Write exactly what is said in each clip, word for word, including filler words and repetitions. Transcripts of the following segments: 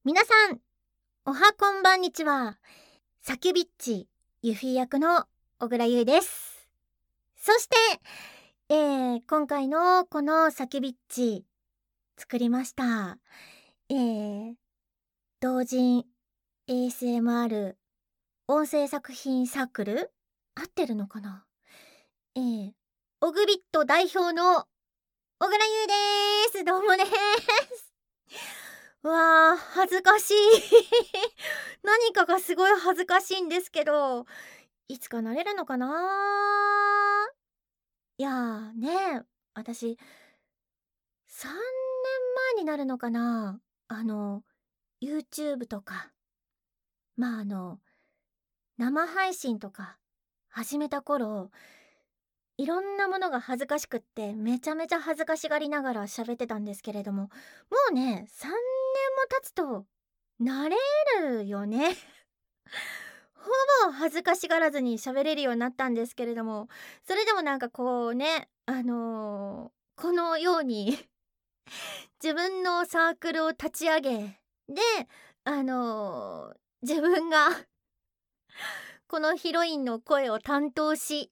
皆さん、おはこんばんにちは。サキュビッチユフィ役の小倉優です。そして、えー、今回のこのサキュビッチ作りました。えー、同人 エーエスエムアール 音声作品サークル合ってるのかな。えー、オグビット代表の小倉優です。どうもです。うわー、恥ずかしい何かがすごい恥ずかしいんですけど、いつかなれるのかな。いやーね、私さんねんまえになるのかな、あの YouTube とかまああの生配信とか始めた頃、いろんなものが恥ずかしくってめちゃめちゃ恥ずかしがりながら喋ってたんですけれども、もうねさんねんも経つと慣れるよねほぼ恥ずかしがらずに喋れるようになったんですけれども、それでもなんかこうね、あのー、このように自分のサークルを立ち上げで、あのー、自分がこのヒロインの声を担当し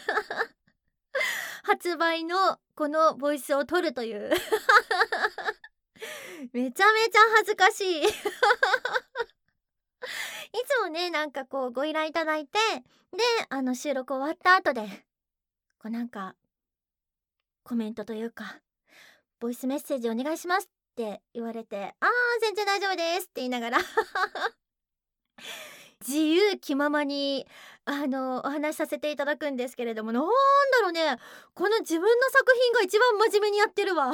発売のこのボイスを取るというめちゃめちゃ恥ずかしいいつもねなんかこうご依頼いただいて、であの収録終わった後でこうなんかコメントというかボイスメッセージお願いしますって言われて、あー全然大丈夫ですって言いながら自由気ままにあのお話しさせていただくんですけれども、なんだろうね、この自分の作品が一番真面目にやってるわ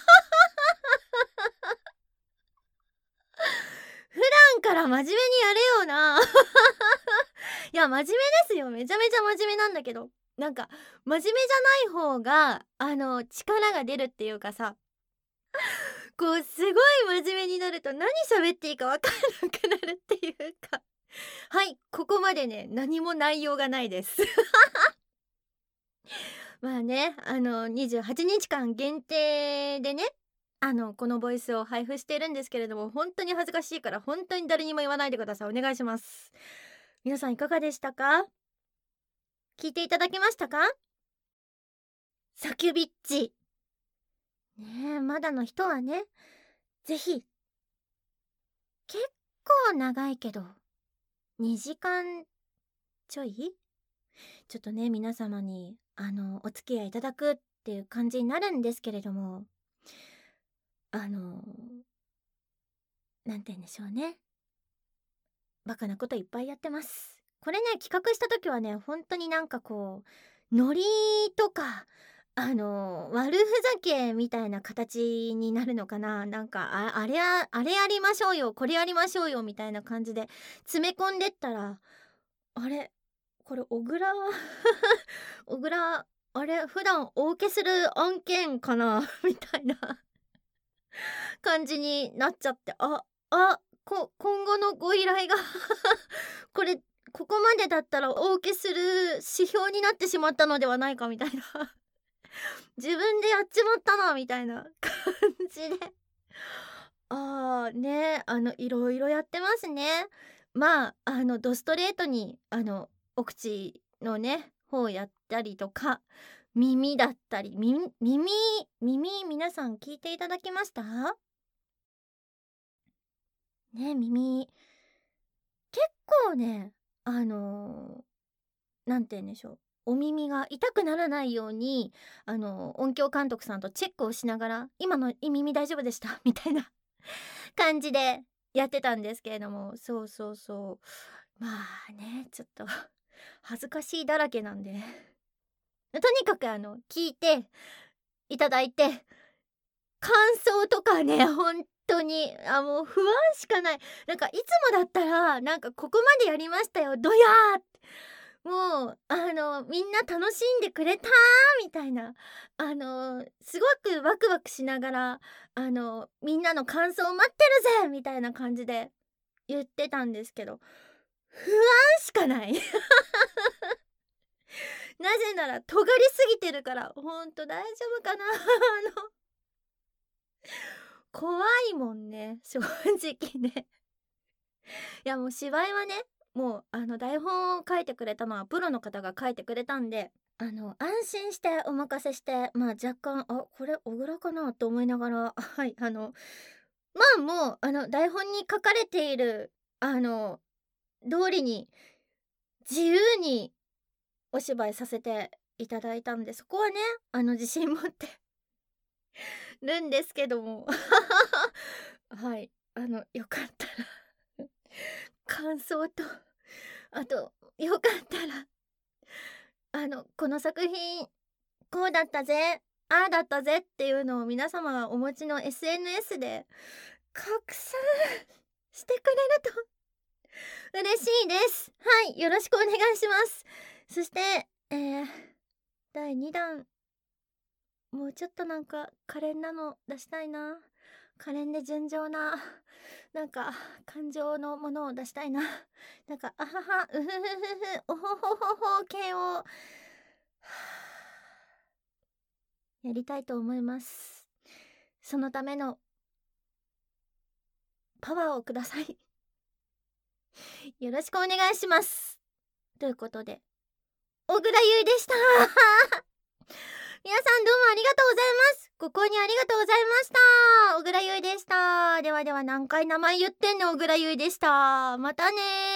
普段から真面目にやれよないや真面目ですよ、めちゃめちゃ真面目なんだけど、なんか真面目じゃない方があの力が出るっていうかさ、こうすごい真面目になると何喋っていいか分かんなくなるっていうかはい、ここまでね何も内容がないですまあね、あのにじゅうはちにちかん限定でね、あのこのボイスを配布しているんですけれども、本当に恥ずかしいから本当に誰にも言わないでください。お願いします。皆さんいかがでしたか？聞いていただけましたか？サキュビッチねえ、まだの人はねぜひ、結構長いけどにじかんちょいちょっとね皆様にあのお付き合いいただくっていう感じになるんですけれども、あのなんて言うんでしょうね、バカなこといっぱいやってます。これね企画した時はね本当になんかこうノリとかあの悪ふざけみたいな形になるのかな、なんかああれああれやりましょうよこれやりましょうよみたいな感じで詰め込んでったら、あれこれ小倉小倉あれ普段お受けする案件かなみたいな感じになっちゃって、ああこ今後のご依頼がこれここまでだったらお受けする指標になってしまったのではないかみたいな自分でやっちまったなみたいな感じで、あーね、あのいろいろやってますね。まああのドストレートにあのお口のね方やったりとか、耳だったり耳耳耳皆さん聞いていただきましたね。耳結構ねあのー、なんて言うんでしょう、お耳が痛くならないようにあの音響監督さんとチェックをしながら今の耳大丈夫でしたみたいな感じでやってたんですけれども、そうそうそう、まあねちょっと恥ずかしいだらけなんでとにかくあの聞いていただいて感想とかね本当にあもう不安しかない。なんかいつもだったらなんかここまでやりましたよドヤーってもうあのみんな楽しんでくれたみたいな、あのすごくワクワクしながらあのみんなの感想を待ってるぜみたいな感じで言ってたんですけど、不安しかないなぜなら尖りすぎてるから。ほんと大丈夫かなあの怖いもんね、正直ね。いやもう芝居はね、もうあの台本を書いてくれたのはプロの方が書いてくれたんで、あの安心してお任せして、まあ若干あこれ小倉かなと思いながらはいあのまあもうあの台本に書かれているあの通りに自由にお芝居させていただいたんで、そこはねあの自信持ってるんですけどもはいあのよかったら感想とあとよかったらあのこの作品こうだったぜああだったぜっていうのを皆様がお持ちの エスエヌエス で拡散してくれると嬉しいです。はい、よろしくお願いします。そしてえー、だいにだんもうちょっとなんか可憐なの出したいな。可憐で純情ななんか感情のものを出したいな。なんかあははうふふふふおほほほほ系をはあやりたいと思います。そのためのパワーをください。よろしくお願いします。ということで小倉優衣でした。皆さんどうもありがとうございます。ご購入ありがとうございました。小倉優衣でした。ではでは何回名前言ってんの、小倉優衣でした。またねー。